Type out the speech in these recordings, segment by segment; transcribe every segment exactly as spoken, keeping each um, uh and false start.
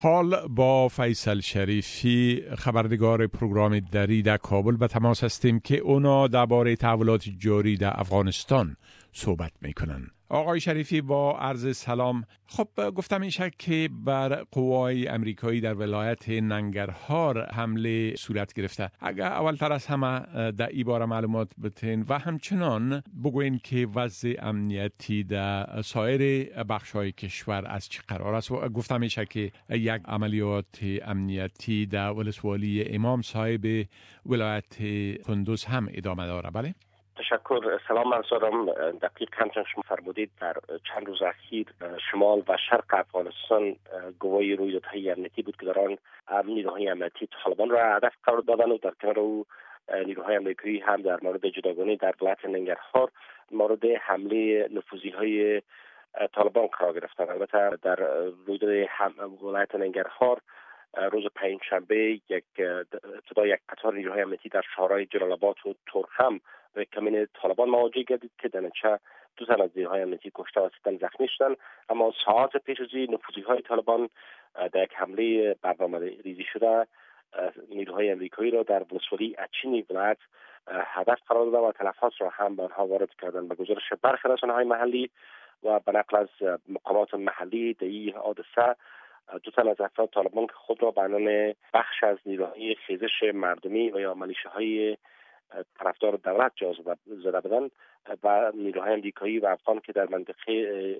حال با فیصل شریفی خبرنگار پروگرام دری در کابل به تماس هستیم که اونا درباره تحولات جاری در افغانستان صحبت میکنن. آقای شریفی با عرض سلام. خب گفتم این شک که بر قوای امریکایی در ولایت ننگرهار حمله صورت گرفته. اگر اولتر از همه در این باره معلومات بتین و همچنان بگوین که وضع امنیتی در سایر بخش‌های کشور از چه قرار است. و گفتم این شک که یک عملیات امنیتی در ولسوالی امام صاحب ولایت کندوز هم ادامه داره. بله؟ تشکر. سلام منصورم. دقیق همچنان شما فرمودید در چند روز اخیر شمال و شرق افغانستان گواهی رویدادهای امنیتی بود که در آن نیروهای امنیتی طالبان را هدف قرار دادند و در کنار او نیروهای امریکایی هم در مورد جداگانه در ولایت ننگرهار مورد حمله نفوذی های طالبان قرار گرفتند. البته در رویداد ولایت ننگرهار روز پنجشنبه یک ابتدا یک قطار نیروهای امنیتی در شهرهای جلال آباد و تورخم و کمین طالبان مواجه گردید که در نتیجه دو تن از نیروهای امنیتی کشته و سه تن زخمی شدند. اما ساعات پیش از این نفوذی های طالبان در یک حمله برنامه ریزی شده نیروهای امریکایی را در ولسوالی اچین ولایت هدف قرار دادند و تلفات را هم به آنها وارد کردند. به گزارش برخی رسانه‌های محلی و به نقل از مقامات محلی در این حادثه دو تن از افراد طالبان که خود را به عنوان بخش از نیروهای خیزش مردمی و یا ملیشه طرفدار دولت جا زده بودند و نیروهای امریکایی و افغان که در منطقه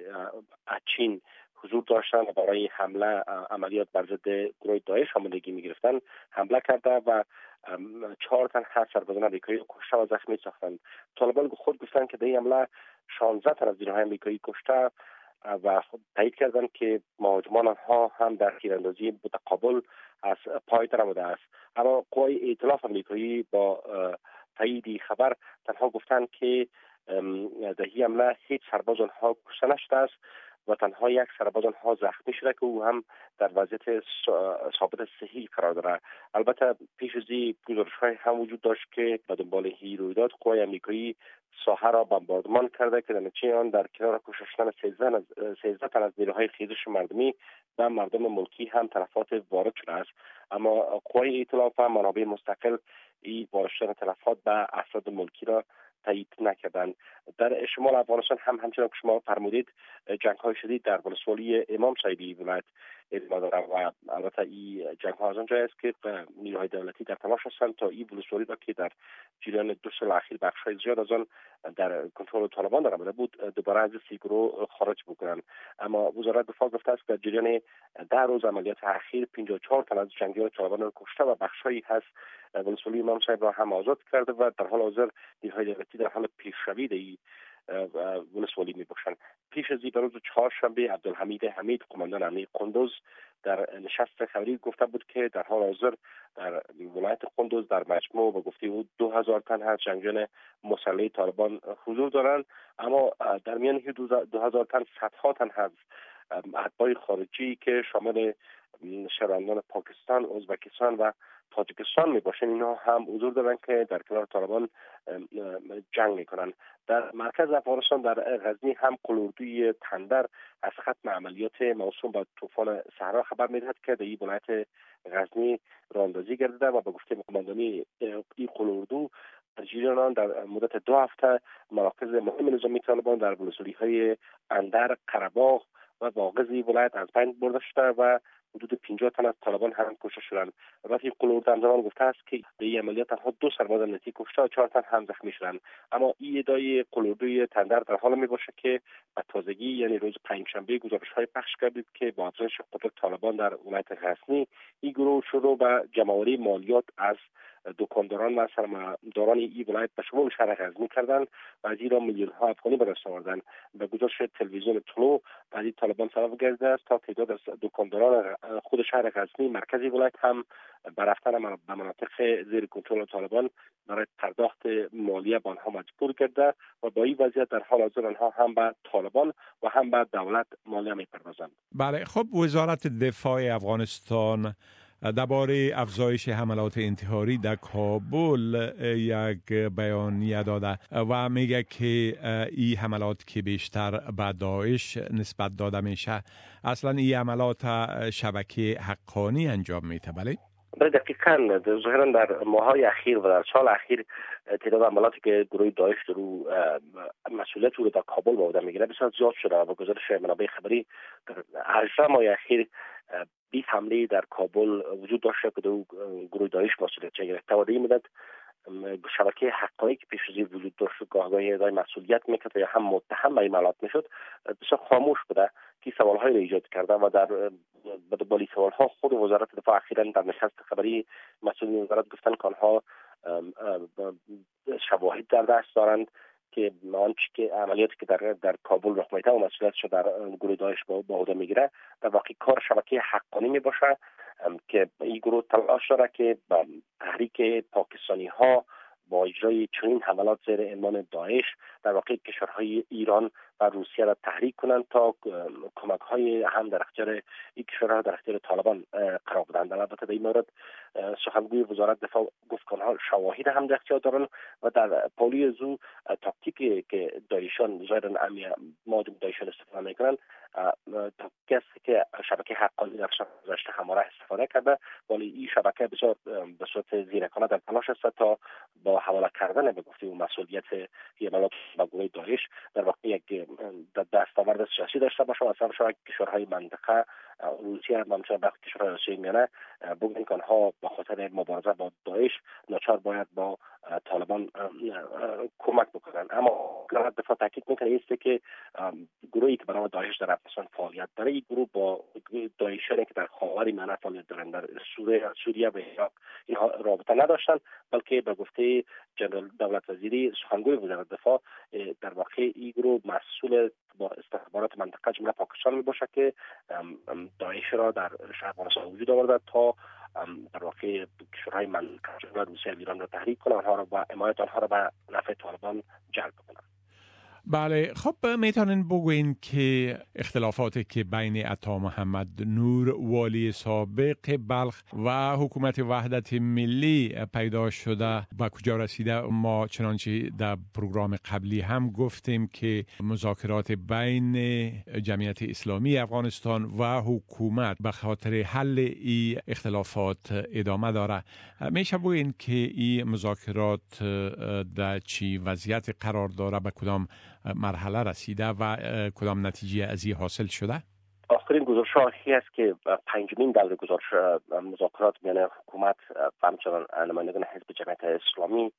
اچین حضور داشتند و برای حمله عملیات بر ضد گروه داعش آمادگی می‌گرفتند حمله کرده و چهار تن از سربازان امریکایی کشته و زخمی ساختند. طالبان خود گفتند که در این حمله شانزده تن از نیروهای امریکایی کشته و تایید کردند که مهاجمان آنها هم در تیراندازی متقابل از پای درآمده است. اما قوای ائتلاف امریکایی با تایید خبر تنها گفتند که در این حمله هیچ سرباز آنها کشته نشده است و تنها یک سرباز آنها زخمی شده که او هم در وضعیت ثابت صحی قرار دارد. البته پیش از این گزارش‌های هم وجود داشت که به دنبال این رویداد قوای امریکایی ساحه را بمباردمان کرده که در نتیجه آن در کنار کشته شدن سیزده تن از نیروهای خیزش مردمی و مردم ملکی هم تلفات وارد شده است. اما قوای ائتلاف و منابع مستقل این وارد شدن تلفات به افراد ملکی را تایید نکردند. در شمال افغانستان هم همچنان که شما فرمودید جنگ‌های شدید در ولسوالی امام صاحب ولایت ادامه دارد و البته این جنگ‌ها از آنجا است که نیروهای دولتی در تلاش هستند تا این ولسوالی را که در جریان دو سال اخیر بخش‌های زیاد از آن در کنترل طالبان درآمده بود دوباره از این گروه خارج بکنند. اما وزارت دفاع گفته است که در جریان ده روز عملیات اخیر پنجاه و چهار تن از جنگیان طالبان را کشته و بخش‌هایی هست ولسوالی امام صاحب را هم آزاد کرده و در حال حاضر نیروهای دولتی در حال پیشروی در این ولسوالی می‌باشند. پیش از این به روز چهارشنبه عبدالحمید حمید قماندان امنیت کندوز در نشست خبری گفته بود که در حال حاضر در ولایت کندوز در مجموع به گفته او دو هزار تن از جنگیان مسلح طالبان حضور دارند، اما در میان دو هزار تن صدها تن از اتباع خارجی که شامل شهروندان پاکستان، ازبکستان و تاجیکستان می باشند اینها هم حضور دارند که در کنار طالبان جنگ میکنند. در مرکز افغانستان در غزنی هم قلوردوی تندر از ختم عملیات موسوم به طوفان صحرا خبر میدهد که در این ولایت غزنی راهاندازی گردیده و به گفته قماندانی این قلوردو در جریان آن در مدت دو هفته مراکز مهم نظامی طالبان در ولسوالی‌های اندر، قره‌باغ و واغظ ولایت از بین برده شده و حدود پنجاه تن از طالبان هم کشته شدند. البته قلورد همزمان گفته است که در این عملیات تنها دو سرباز امنیتی کشته و چهار تن هم زخمی شدند. اما این ادعای قلوردوی تندر در حال می باشه که به تازگی یعنی روز پنجشنبه گزارش‌های پخش کردید که با افزایش قدرت طالبان در ولایت غزنی این گروه شروع به جمع‌آوری مالیات از دکانداران و سرمایه‌داران این ولایت به شمول شهر غزنی کردند و از ایران میلیون‌ها افغانی به دست آوردند. به گزارش تلویزیون طلوع بعدی طالبان سبب گردیده است تا تعداد از دکانداران خود شهر غزنی مرکزی ولایت هم به رفتن به مناطق زیر کنترل طالبان برای پرداخت مالیه به آنها مجبور کرده و با این وضعیت در حال حاضر آنها هم به طالبان و هم به دولت مالیه می‌پردازند. بله، خب وزارت دفاع افغانستان درباره افزایش حملات انتحاری در کابل یک بیانیه داده و میگه که این حملات که بیشتر به داعش نسبت داده میشه، اصلا این حملات شبکه حقانی انجام میده. بله دقیقاً ظاهراً در ماه‌های اخیر و در سال اخیر تعداد حملاتی که گروه داعش رو مسئولیت رو در کابل به عهده میگیره بسیار زیاد شده و گزارش منابع خبری در هجده ماه اخیر بیست حمله در کابل وجود داشته که در گروه داعش مسئولیت گرفته و در این مدت شبکه حقانی که پیش از این وجود داشت گاهگاهی ادعای مسئولیت میکرد یا هم متهم به این حملات میشد بسیار خاموش بوده که سوال‌های را ایجاد کرده و در بدبالی سوال‌ها خود وزارت دفاع اخیراً در نشست خبری مسئولین وزارت گفتن که آنها شواهد در دست دارند که آنچه که عملیاتی که در در کابل رخ میده و مسئولیتش در گروه داعش با عهده میگیره در واقع کار شبکه حقانی میباشه که این گروه تلاش داره که تحریک پاکستانی ها با اجرای چنین حملات زیر عنوان داعش در واقع کشورهای ایران و روسیه را تحریک کنند تا کمک های هم در اختیار این کشورها در اختیار طالبان قرار بدهند. البته در این مورد سخنگوی وزارت دفاع گفت که آنها شواهد هم در اختیار دارند و در پالی زو تاکتیکی که داعشان ظاهرا مادام داعشان استفاده میکنند تاکتیکی است که شبکه حقانی در سال گذشته همواره استفاده کرده، ولی این شبکه بسیار به صورت زیرکانه در تلاش است تا با حواله کردن به گفته و مسئولیت حملات به گروه داعش در واقع یک دستاورد سیاسی داشته باشه و اصلا شاید کشورهای منطقه روسیه و همچنین بخش کشورهای آسیای میانه بگویند که آنها به خاطر مبارزه با داعش ناچار باید با طالبان کمک بکنند. اما وزارت دفاع تاکید میکنه است که گروهی که برای داعش در افغانستان فعالیت داره این گروه با داعشیانی که در خاور میانه فعالیت دارند در سوریه سوریه و عراق اینها رابطه نداشتند، بلکه به گفته جنرال دولت وزیری سخنگوی وزارت دفاع در واقع این گروه مسئول با استخبارات منطقه جمله پاکستان می باشه که داعش را در افغانستان وجود آورده تا در واقع کشورهای منطقه جمله روسیه و ایران را تحریک کنه، آنها را با حمایت آنها را به نفع طالبان جلب کنه. بله، خب میتونین بگوین که اختلافاتی که بین عطا محمد نور والی سابق بلخ و حکومت وحدت ملی پیدا شده به کجا رسیده؟ ما چنانچه در پروگرام قبلی هم گفتیم که مذاکرات بین جمعیت اسلامی افغانستان و حکومت به خاطر حل این اختلافات ادامه داره. میشه بگوین که این مذاکرات در چی وضعیت قرار داره، به کدام مرحله رسیده و کدام نتیجه از این حاصل شده؟ آخرین گزارش هایی است که پنجمین دوره گزارش مذاکرات میان حکومت و همچنان نمایندگان حزب جمعیت اسلامی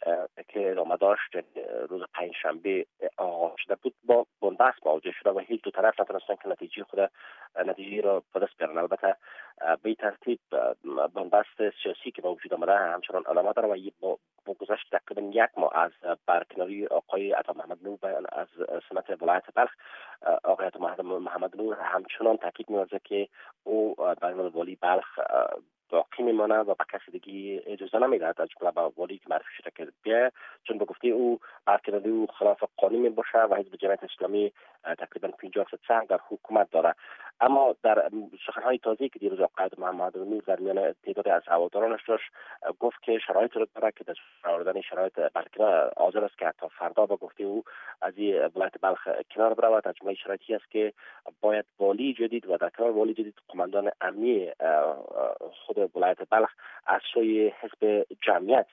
که ادامه داشت روز پنجشنبه آغاز شده بود با بنبست مواجه شده و هیچ دو طرف نتونستن که نتیجه خود نتیجه را به دست بیارن. البته به ترتیب بنبست سیاسی که با وجود آمده همچنان ادامه داره و با با گذشت تقریبا یک ماه از برکناری آقای عطا محمد نور از سمت ولایت بلخ، آقای عطا محمد نور همچنان تاکید می‌ورزه که او برای والی بلخ باقی میمانه و به کسی دیگه اجازه نمیدهد از جمله به والی که معرفی شده که بیاید، چون به گفته او برکناری او خلاف قانون میباشه و حزب جمعیت اسلامی تقریبا پنجاه درصد در حکومت داره. اما در سخنهای تازه‌ای که دیروز آقای محمد نور در میان تعدادی از هوادارانش داشت گفت که شرایط رو داره که در آوردن شرایط برکنار حاضر است که حتی فردا به گفته او از این ولایت بلخ کنار برود. از جمله شرایطی است که باید والی جدید و در کنار والی جدید قماندان امنی خود ولایت بلخ از سوی حزب جمعیت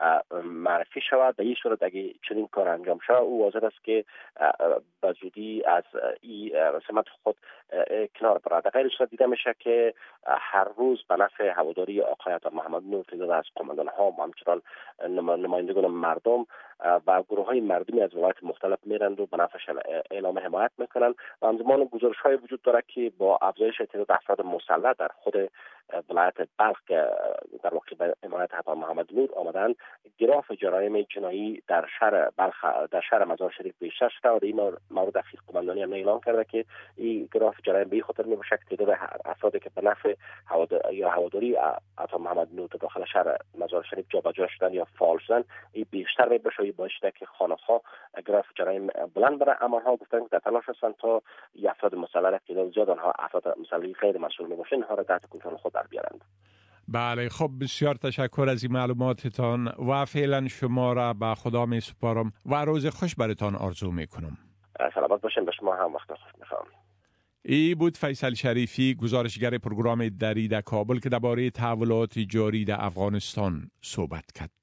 معرفی شود. به این صورت اگه چنین کار انجام شود او حاضر است که به زودی از این سمت خود کنار برود. در غیر صورت دیده میشه که هر روز به نفع هواداری آقای عطا محمد نور تعداد از قماندان ها و همچنان نمایندگان مردم و گروه های مردمی از ولایت مختلف میرند و به نفعش اعلام حمایت میکنند و همزمان گزارش های وجود داره که با افزایش تعداد افراد مسلح در خود ولایت بلخ در واقع به حمایت عطا محمد نور آمدن، گراف جرایم جنایی در شهر بلخ در شهر مزار شریف بیشتر شده و این مورد اخیر قماندانی هم اعلام کرده که این گراف جرایم به این خاطر میباشه که تعداد افرادی که به نفع یا هواداری عطا محمد نور داخل شهر مزار شریف جابجا شدن یا فعال شدن این بیشتر میباشه. این باعث شده که خانه‌ها گراف جرایم بلند بره. اما ها گفتن که در تلاش هستند تا افراد مسلح که زیاد آنها افراد مسلح غیر مسئول میباشند اینها را تحت کنترل خود در بیارند. بله، خب بسیار تشکر از این معلوماتتان و فعلا شما را به خدا می سپارم و روز خوش براتان آرزو می کنم. سلامت باشین. به شما هم وقت خوش میخوام. ای بود فیصل شریفی، گزارشگر پروگرام دری در کابل که درباره تحولات جاری در افغانستان صحبت کرد.